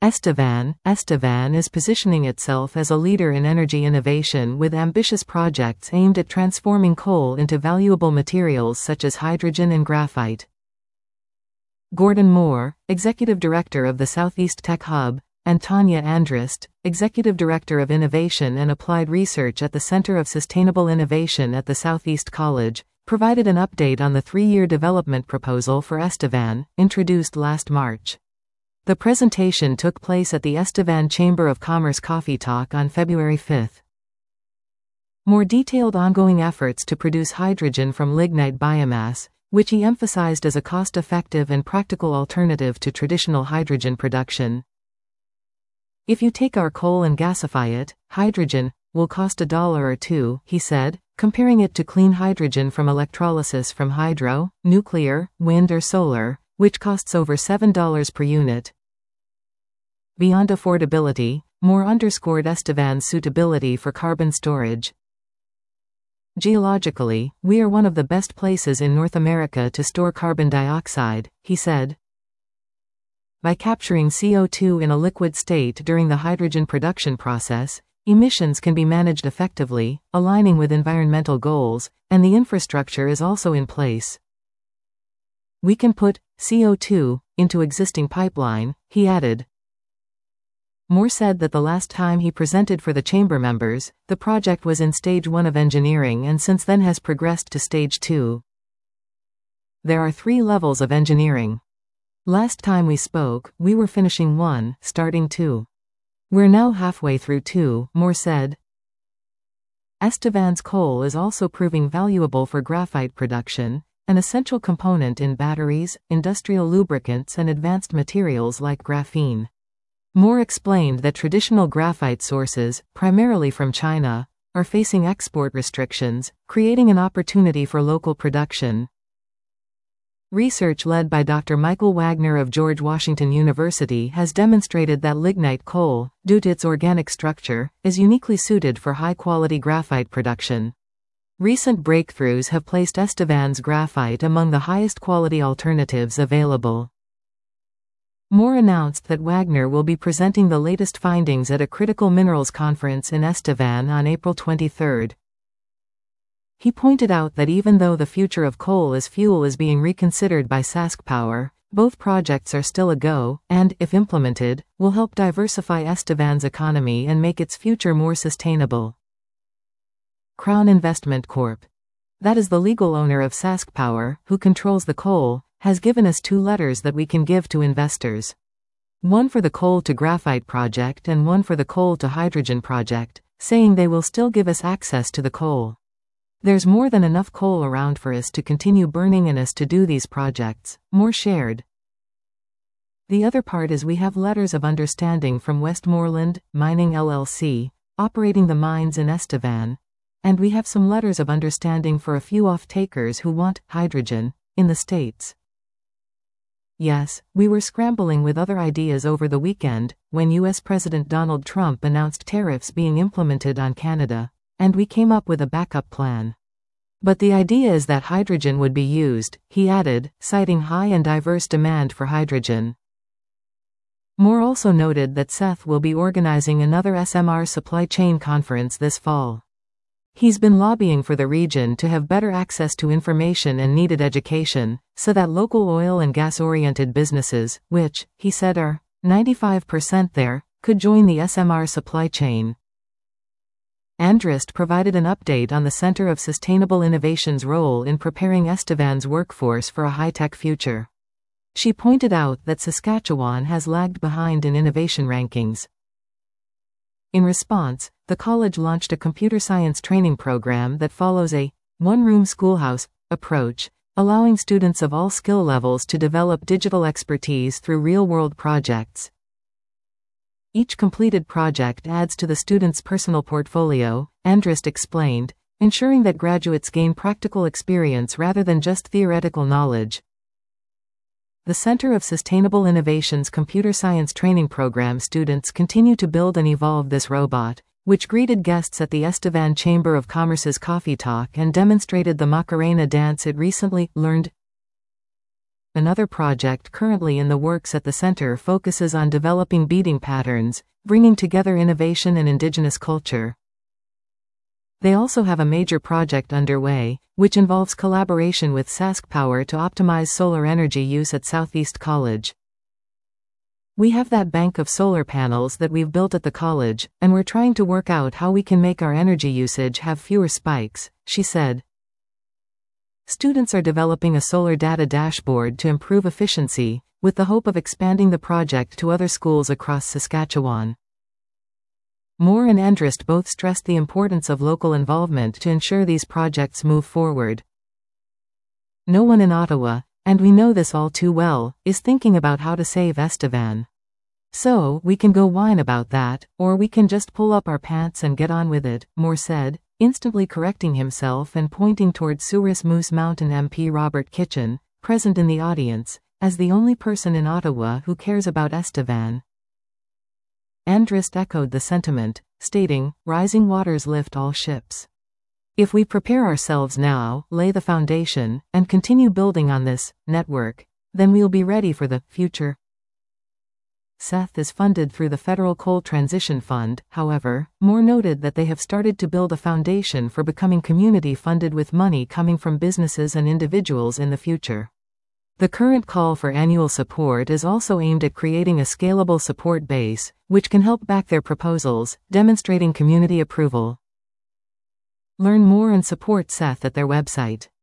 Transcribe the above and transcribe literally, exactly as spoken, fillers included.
Estevan, Estevan is positioning itself as a leader in energy innovation with ambitious projects aimed at transforming coal into valuable materials such as hydrogen and graphite. Gordon Moore, Executive Director of the Southeast Tech Hub, and Tanya Andrist, Executive Director of Innovation and Applied Research at the Center of Sustainable Innovation at the Southeast College, provided an update on the three-year development proposal for Estevan, introduced last March. The presentation took place at the Estevan Chamber of Commerce Coffee Talk on February fifth. More detailed ongoing efforts to produce hydrogen from lignite biomass, which he emphasized as a cost-effective and practical alternative to traditional hydrogen production. If you take our coal and gasify it, hydrogen will cost a dollar or two, he said, comparing it to clean hydrogen from electrolysis from hydro, nuclear, wind or solar, which costs over seven dollars per unit. Beyond affordability, Moore underscored Estevan's suitability for carbon storage. Geologically, we are one of the best places in North America to store carbon dioxide, he said. By capturing C O two in a liquid state during the hydrogen production process, emissions can be managed effectively, aligning with environmental goals, and the infrastructure is also in place. We can put C O two into existing pipeline, he added. Moore said that the last time he presented for the chamber members, the project was in stage one of engineering and since then has progressed to stage two. There are three levels of engineering. Last time we spoke, we were finishing one, starting two. We're now halfway through two, Moore said. Estevan's coal is also proving valuable for graphite production, an essential component in batteries, industrial lubricants and advanced materials like graphene. Moore explained that traditional graphite sources, primarily from China, are facing export restrictions, creating an opportunity for local production. Research led by Doctor Michael Wagner of George Washington University has demonstrated that lignite coal, due to its organic structure, is uniquely suited for high-quality graphite production. Recent breakthroughs have placed Estevan's graphite among the highest quality alternatives available. Moore announced that Wagner will be presenting the latest findings at a critical minerals conference in Estevan on April twenty-third. He pointed out that even though the future of coal as fuel is being reconsidered by SaskPower, both projects are still a go, and, if implemented, will help diversify Estevan's economy and make its future more sustainable. Crown Investment Corp, that is the legal owner of SaskPower, who controls the coal, has given us two letters that we can give to investors. One for the coal to graphite project and one for the coal to hydrogen project, saying they will still give us access to the coal. There's more than enough coal around for us to continue burning and us to do these projects, Moore shared. The other part is we have letters of understanding from Westmoreland Mining L L C, operating the mines in Estevan, and we have some letters of understanding for a few off-takers who want hydrogen in the States. Yes, we were scrambling with other ideas over the weekend, when U S President Donald Trump announced tariffs being implemented on Canada. And we came up with a backup plan. But the idea is that hydrogen would be used, he added, citing high and diverse demand for hydrogen. Moore also noted that Seth will be organizing another S M R supply chain conference this fall. He's been lobbying for the region to have better access to information and needed education, so that local oil and gas-oriented businesses, which, he said are ninety-five percent there, could join the S M R supply chain. Andrist provided an update on the Center of Sustainable Innovation's role in preparing Estevan's workforce for a high-tech future. She pointed out that Saskatchewan has lagged behind in innovation rankings. In response, the college launched a computer science training program that follows a one-room schoolhouse approach, allowing students of all skill levels to develop digital expertise through real-world projects. Each completed project adds to the student's personal portfolio, Andrist explained, ensuring that graduates gain practical experience rather than just theoretical knowledge. The Center of Sustainable Innovation's computer science training program students continue to build and evolve this robot, which greeted guests at the Estevan Chamber of Commerce's Coffee Talk and demonstrated the Macarena dance it recently learned. Another project currently in the works at the center focuses on developing beading patterns, bringing together innovation and indigenous culture. They also have a major project underway, which involves collaboration with SaskPower to optimize solar energy use at Southeast College. We have that bank of solar panels that we've built at the college, and we're trying to work out how we can make our energy usage have fewer spikes, she said. Students are developing a solar data dashboard to improve efficiency, with the hope of expanding the project to other schools across Saskatchewan. Moore and Andrist both stressed the importance of local involvement to ensure these projects move forward. No one in Ottawa, and we know this all too well, is thinking about how to save Estevan. So, we can go whine about that, or we can just pull up our pants and get on with it, Moore said, instantly correcting himself and pointing toward Souris Moose Mountain M P Robert Kitchen, present in the audience, as the only person in Ottawa who cares about Estevan. Andrist echoed the sentiment, stating, "Rising waters lift all ships. If we prepare ourselves now, lay the foundation, and continue building on this network, then we'll be ready for the future." Seth is funded through the Federal Coal Transition Fund. However, Moore noted that they have started to build a foundation for becoming community-funded with money coming from businesses and individuals in the future. The current call for annual support is also aimed at creating a scalable support base, which can help back their proposals, demonstrating community approval. Learn more and support Seth at their website.